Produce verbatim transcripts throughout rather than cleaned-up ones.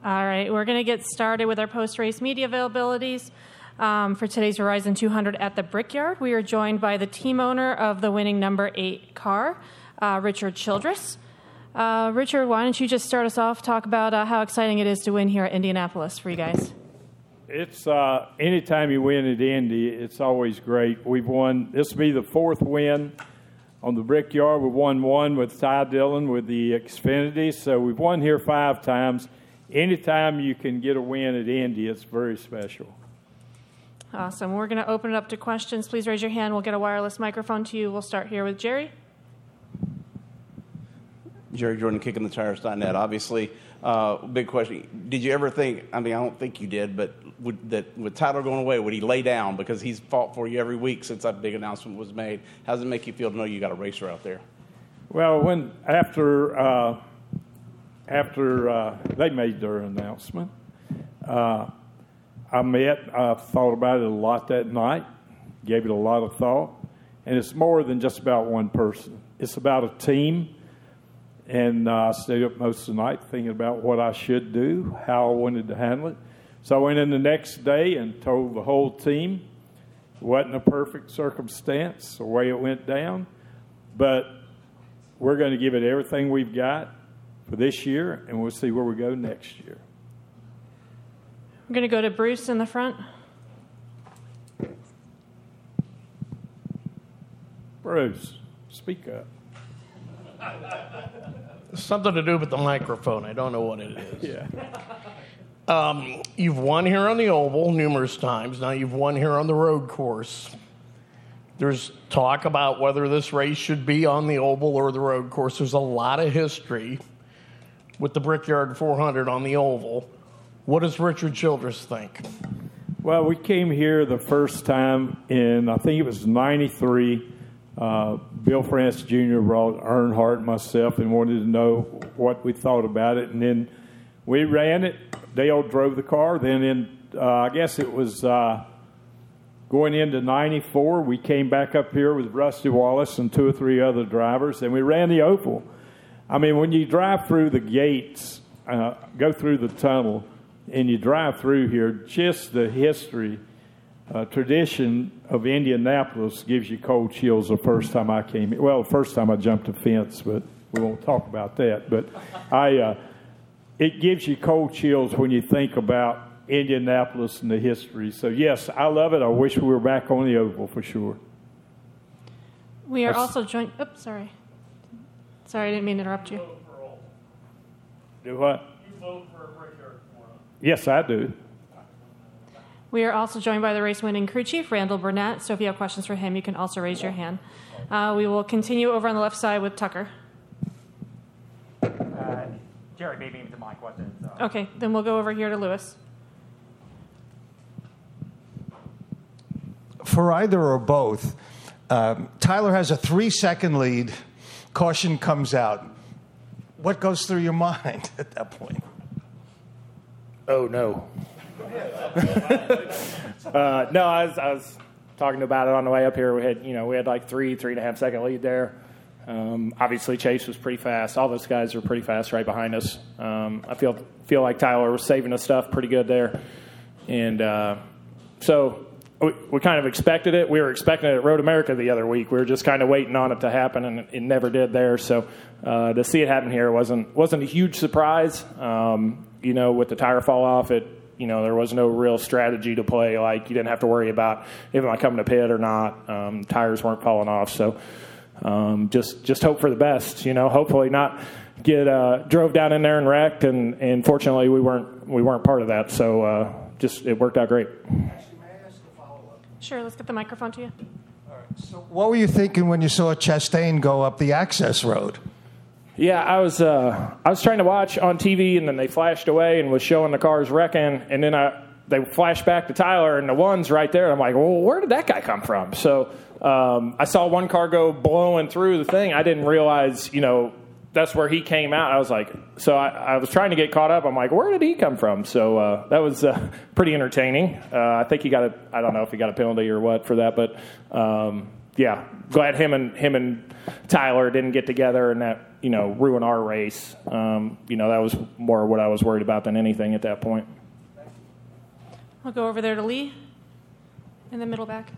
All right, we're going to get started with our post-race media availabilities. Um, for today's Horizon two hundred at the Brickyard, we are joined by the team owner of the winning number eight car, uh, Richard Childress. Uh, Richard, why don't you just start us off, talk about uh, how exciting it is to win here at Indianapolis for you guys. It's uh, anytime you win at Indy, it's always great. We've won, this will be the fourth win on the Brickyard. We've won one with Ty Dillon with the Xfinity, so we've won here five times. Anytime you can get a win at Indy, it's very special. Awesome. We're going to open it up to questions. Please raise your hand. We'll get a wireless microphone to you. We'll start here with Jerry. Jerry Jordan, kicking the tires dot net. Obviously, uh, big question. Did you ever think, I mean, I don't think you did, but would, that with Tyler going away, would he lay down? Because he's fought for you every week since that big announcement was made. How does it make you feel to know you got a racer out there? Well, when after uh, after uh, they made their announcement, uh, I met, I thought about it a lot that night, gave it a lot of thought, and it's more than just about one person. It's about a team, and uh, I stayed up most of the night thinking about what I should do, how I wanted to handle it. So I went in the next day and told the whole team it wasn't a perfect circumstance, the way it went down, but we're going to give it everything we've got for this year, and we'll see where we go next year. We're going to go to Bruce in the front. Bruce, speak up. Something to do with the microphone. I don't know what it is. Yeah. Um, you've won here on the Oval numerous times. Now you've won here on the road course. There's talk about whether this race should be on the Oval or the road course. There's a lot of history with the Brickyard four hundred on the Oval. What does Richard Childress think? Well, we came here the first time in, I think it was ninety-three. Uh, Bill France Junior brought Earnhardt and myself and wanted to know what we thought about it. And then we ran it. Dale drove the car. Then in, uh, I guess it was uh, going into ninety-four, we came back up here with Rusty Wallace and two or three other drivers, and we ran the Oval. I mean, when you drive through the gates, uh, go through the tunnel, and you drive through here, just the history, uh, tradition of Indianapolis gives you cold chills the first time I came here. Well, the first time I jumped a fence, but we won't talk about that. But I, uh, it gives you cold chills when you think about Indianapolis and the history. So, yes, I love it. I wish we were back on the Oval for sure. We are That's, also joined. Oops, sorry. Sorry, I didn't mean to interrupt you. Do what? You vote for a Brickyard four hundred. Yes, I do. We are also joined by the race-winning crew chief, Randall Burnett. So if you have questions for him, you can also raise your hand. Uh, we will continue over on the left side with Tucker. Uh, Jerry beat me to my question. So. Okay, then we'll go over here to Lewis. For either or both, um, Tyler has a three-second lead. Caution comes out. What goes through your mind at that point? Oh, no. uh, no, I was, I was talking about it on the way up here. We had, you know, we had like three, three and a half second lead there. Um, obviously, Chase was pretty fast. All those guys were pretty fast right behind us. Um, I feel feel like Tyler was saving us stuff pretty good there. And uh, so we, we kind of expected it. We were expecting it at Road America the other week. We were just kind of waiting on it to happen, and it never did there. So uh, to see it happen here wasn't wasn't a huge surprise. Um, you know, with the tire fall off, it you know there was no real strategy to play. Like you didn't have to worry about if am I coming to pit or not. Um, tires weren't falling off, so um, just just hope for the best. You know, hopefully not get uh, drove down in there and wrecked. And, and fortunately, we weren't we weren't part of that. So uh, just it worked out great. Sure, let's get the microphone to you. All right. So what were you thinking when you saw Chastain go up the access road? Yeah, I was uh, I was trying to watch on T V, and then they flashed away and was showing the cars wrecking, and then I, they flashed back to Tyler, and the one's right there. I'm like, well, where did that guy come from? So um, I saw one car go blowing through the thing. I didn't realize, you know, that's where he came out. I was like, so I, I was trying to get caught up. I'm like, where did he come from? So uh, that was uh, pretty entertaining. Uh, I think he got a, I don't know if he got a penalty or what for that, but um, yeah, glad him and him and Tyler didn't get together and that, you know, ruin our race. Um, you know, that was more what I was worried about than anything at that point. I'll go over there to Lee in the middle back.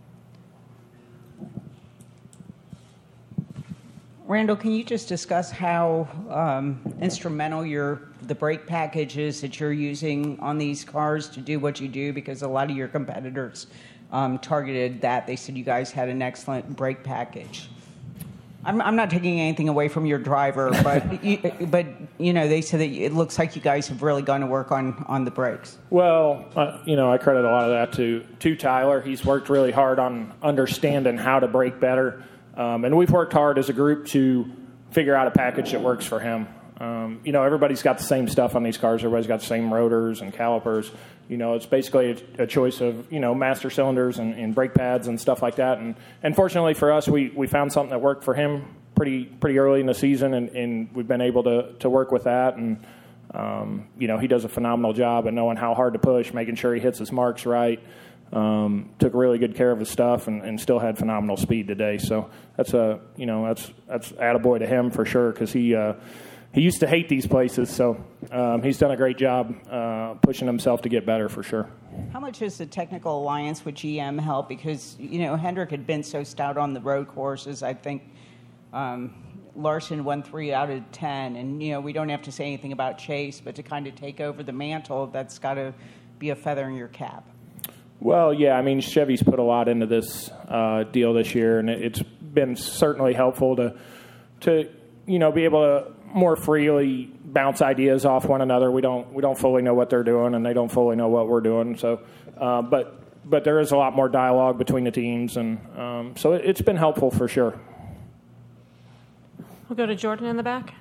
Randall, can you just discuss how um, instrumental your the brake package is that you're using on these cars to do what you do? Because a lot of your competitors um, targeted that. They said you guys had an excellent brake package. I'm, I'm not taking anything away from your driver, but you, but you know they said that it looks like you guys have really gone to work on, on the brakes. Well, uh, you know, I credit a lot of that to to Tyler. He's worked really hard on understanding how to brake better. Um, and we've worked hard as a group to figure out a package that works for him. Um, you know, everybody's got the same stuff on these cars. Everybody's got the same rotors and calipers. You know, it's basically a, a choice of, you know, master cylinders and, and brake pads and stuff like that. And, and fortunately for us, we, we found something that worked for him pretty pretty early in the season, and, and we've been able to, to work with that. And, um, you know, he does a phenomenal job at knowing how hard to push, making sure he hits his marks right. Um, took really good care of his stuff and, and still had phenomenal speed today. So that's a you know that's that's attaboy to him for sure, because he uh, he used to hate these places. So um, he's done a great job uh, pushing himself to get better for sure. How much has the technical alliance with G M helped? Because you know Hendrick had been so stout on the road courses. I think um, Larson won three out of ten, and you know we don't have to say anything about Chase, but to kind of take over the mantle, that's got to be a feather in your cap. Well, yeah, I mean, Chevy's put a lot into this uh, deal this year, and it's been certainly helpful to, to you know, be able to more freely bounce ideas off one another. We don't we don't fully know what they're doing, and they don't fully know what we're doing. So, uh, but but there is a lot more dialogue between the teams, and um, so it, it's been helpful for sure. We'll go to Jordan in the back.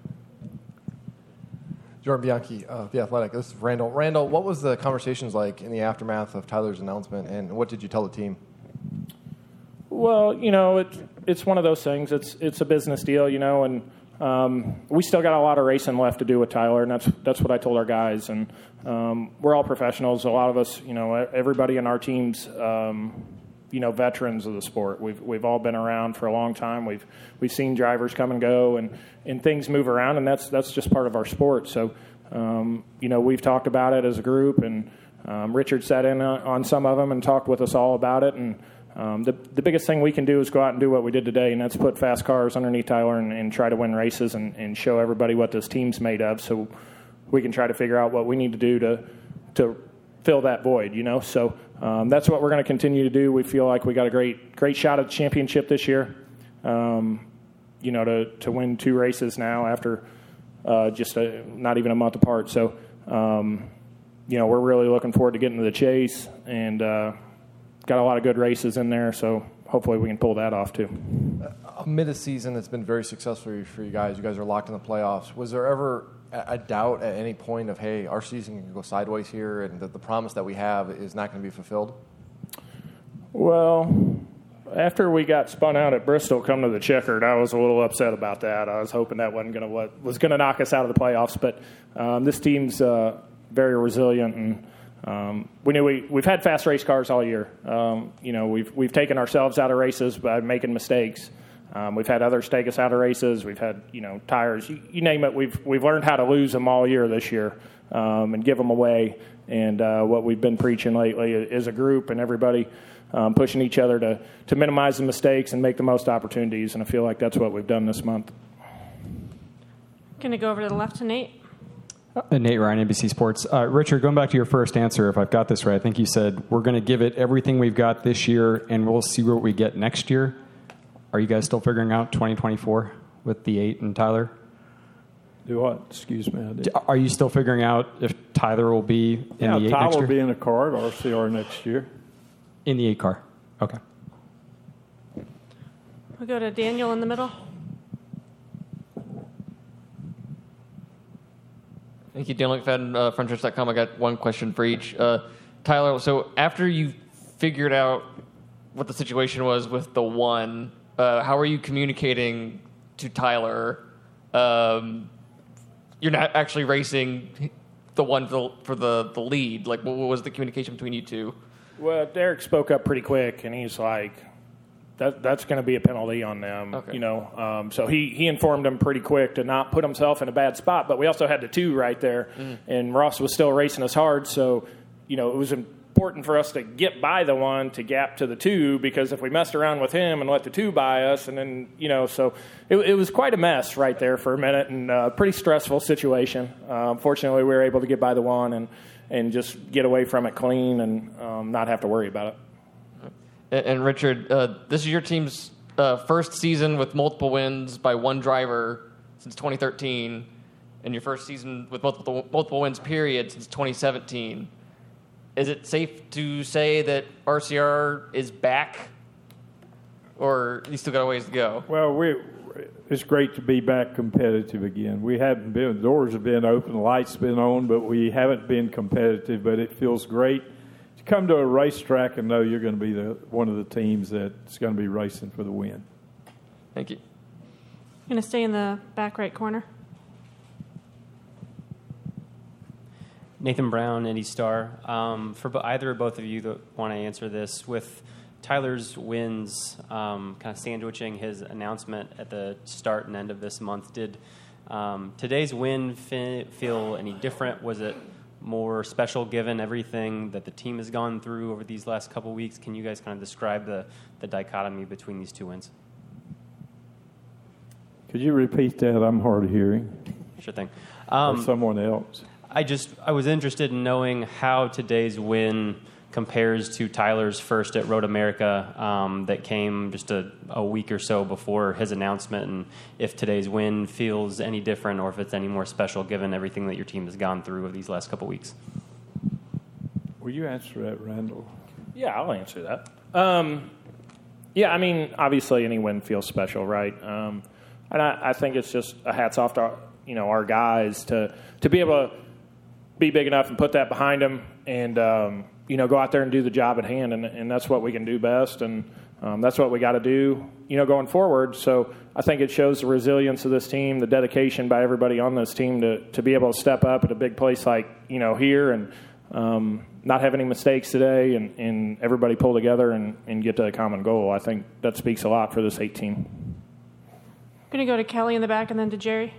Jordan Bianchi, uh, The Athletic. This is Randall. Randall, what was the conversations like in the aftermath of Tyler's announcement, and what did you tell the team? Well, you know, it's it's one of those things. It's it's a business deal, you know, and um, we still got a lot of racing left to do with Tyler, and that's that's what I told our guys. And um, we're all professionals. A lot of us, you know, everybody in our team's, um, you know, veterans of the sport. We've we've all been around for a long time. We've we've seen drivers come and go, and, and things move around, and that's that's just part of our sport. So, um, you know, we've talked about it as a group, and um, Richard sat in on, on some of them and talked with us all about it. And um, the the biggest thing we can do is go out and do what we did today, and that's put fast cars underneath Tyler and, and try to win races and, and show everybody what this team's made of, so we can try to figure out what we need to do to to fill that void, you know. So um, that's what we're going to continue to do. We feel like we got a great great shot at the championship this year. Um, you know, to, to win two races now after uh, just a, not even a month apart. So, um, you know, we're really looking forward to getting to the chase, and uh, got a lot of good races in there. So hopefully we can pull that off too. Amid a season that's been very successful for you guys, you guys are locked in the playoffs. Was there ever a doubt at any point of, hey, our season can go sideways here, and that the promise that we have is not going to be fulfilled? Well, after we got spun out at Bristol, come to the checkered, I was a little upset about that. I was hoping that wasn't going to what was going to knock us out of the playoffs. But um, this team's uh, very resilient, and um, we knew we we've had fast race cars all year. Um, you know, we've we've taken ourselves out of races by making mistakes. Um, we've had others take us out of races. We've had, you know, tires. You, you name it. We've we've learned how to lose them all year this year um, and give them away. And uh, what we've been preaching lately is a group and everybody um, pushing each other to, to minimize the mistakes and make the most opportunities. And I feel like that's what we've done this month. Going to go over to the left to Nate. Uh, Nate Ryan, N B C Sports. Uh, Richard, going back to your first answer, if I've got this right, I think you said we're going to give it everything we've got this year, and we'll see what we get next year. Are you guys still figuring out twenty twenty-four with the eight and Tyler? Do what? Excuse me. I did. Are you still figuring out if Tyler will be in yeah, the eight Tyler next year? will be in the car at R C R next year. In the eight car. Okay. We'll go to Daniel in the middle. Thank you, Daniel McFadden, uh, front stretch dot com. I got one question for each. Uh, Tyler, so after you figured out what the situation was with the one, uh, how are you communicating to Tyler? Um, you're not actually racing the one for the, for the, the lead. Like, what was the communication between you two? Well, Derek spoke up pretty quick, and he's like, that that's going to be a penalty on them. Okay. You know, um, so he he informed them pretty quick to not put himself in a bad spot. But we also had the two right there, mm. and Ross was still racing us hard. So you know, it was important for us to get by the one to gap to the two, because if we messed around with him and let the two by us, and then you know, so it, it was quite a mess right there for a minute, and a pretty stressful situation. Uh, fortunately, we were able to get by the one and and just get away from it clean and um, not have to worry about it. And, and Richard, uh, this is your team's uh, first season with multiple wins by one driver since twenty thirteen, and your first season with multiple multiple wins period since twenty seventeen. Is it safe to say that R C R is back, or you still got a ways to go? Well, we it's great to be back competitive again. We haven't been, the doors have been open, the lights have been on, but we haven't been competitive. But it feels great to come to a racetrack and know you're going to be the one of the teams that's going to be racing for the win. Thank you. I'm going to stay in the back right corner. Nathan Brown, Indy Star. Um, for bo- either or both of you that want to answer this, with Tyler's wins um, kind of sandwiching his announcement at the start and end of this month, did um, today's win fi- feel any different? Was it more special given everything that the team has gone through over these last couple weeks? Can you guys kind of describe the, the dichotomy between these two wins? Could you repeat that? I'm hard of hearing. Sure thing. Um, or someone else. I just I was interested in knowing how today's win compares to Tyler's first at Road America um, that came just a, a week or so before his announcement, and if today's win feels any different or if it's any more special given everything that your team has gone through over these last couple weeks. Will you answer that, Randall? Yeah, I'll answer that. Um, yeah, I mean, obviously any win feels special, right? Um, and I, I think it's just a hats off to our, you know, our guys to to be able to be big enough and put that behind them, and um, you know, go out there and do the job at hand, and, and that's what we can do best, and um, that's what we got to do, you know, going forward. So I think it shows the resilience of this team, the dedication by everybody on this team to to be able to step up at a big place like, you know, here, and um, not have any mistakes today, and, and everybody pull together and, and get to a common goal. I think that speaks a lot for this eight team. I'm going to go to Kelly in the back and then to Jerry.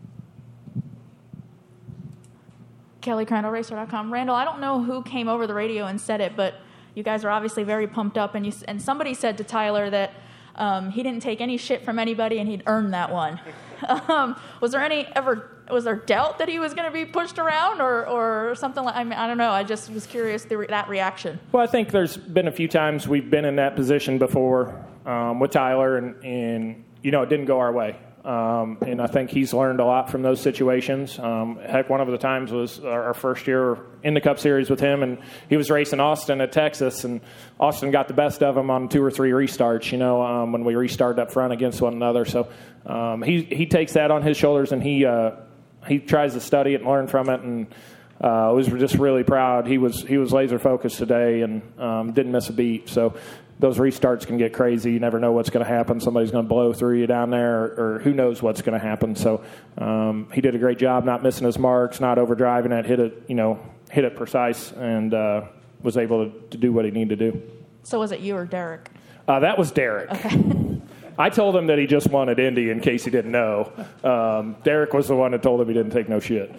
Kelly Crandall Racer dot com. Randall, I don't know who came over the radio and said it, but you guys are obviously very pumped up, and you and somebody said to Tyler that um, he didn't take any shit from anybody and he'd earned that one. um, was there any ever was there doubt that he was going to be pushed around or or something like? I mean, I don't know. I just was curious the, that reaction. Well, I think there's been a few times we've been in that position before um, with Tyler, and, and you know, it didn't go our way. Um, and I think he's learned a lot from those situations. Um, heck, one of the times was our, our first year in the Cup Series with him, and he was racing Austin at Texas, and Austin got the best of him on two or three restarts, you know, um, when we restarted up front against one another. So um, he he takes that on his shoulders, and he uh, he tries to study it and learn from it, and uh, was just really proud. He was he was laser focused today and um, didn't miss a beat. So those restarts can get crazy. You never know what's going to happen. Somebody's going to blow through you down there, or, or who knows what's going to happen. So um, he did a great job not missing his marks, not overdriving it, hit it, you know, hit it precise, and uh, was able to, to do what he needed to do. So was it you or Derek? Uh, that was Derek. Okay. I told him that he just wanted Indy in case he didn't know. Um, Derek was the one that told him he didn't take no shit.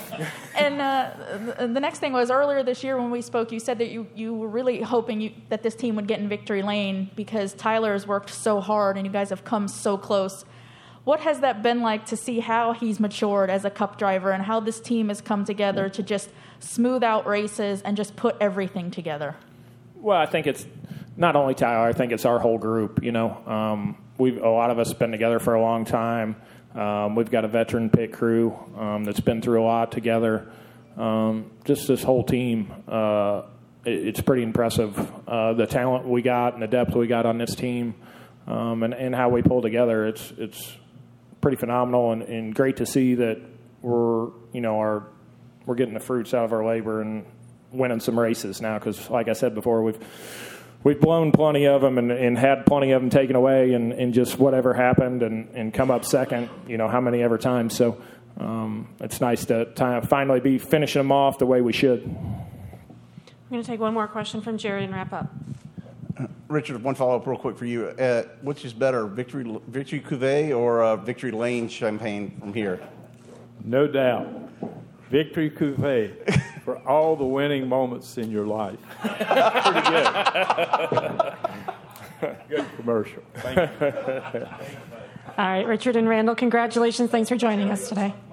And uh, the next thing was, earlier this year when we spoke, you said that you, you were really hoping you, that this team would get in victory lane because Tyler has worked so hard and you guys have come so close. What has that been like to see how he's matured as a Cup driver and how this team has come together to just smooth out races and just put everything together? Well, I think it's not only Tyler. I think it's our whole group. You know, um, we've a lot of us been together for a long time. Um, we've got a veteran pit crew um, that's been through a lot together. Um, just this whole team, uh, it, it's pretty impressive, uh, the talent we got and the depth we got on this team, um, and, and how we pull together. It's it's pretty phenomenal, and, and great to see that we're you know our we're getting the fruits out of our labor and winning some races now. Because, like I said before, we've We've blown plenty of them and, and had plenty of them taken away, and, and just whatever happened and, and come up second, you know, how many ever times. So um, it's nice to time, finally be finishing them off the way we should. We're going to take one more question from Jerry and wrap up. Richard, one follow-up real quick for you. Uh, which is better, Victory Victory Cuvée or uh, Victory Lane champagne from here? No doubt. Victory Cuvée for all the winning moments in your life. Pretty good. Good commercial. Thank you. All right, Richard and Randall, congratulations. Thanks for joining us today.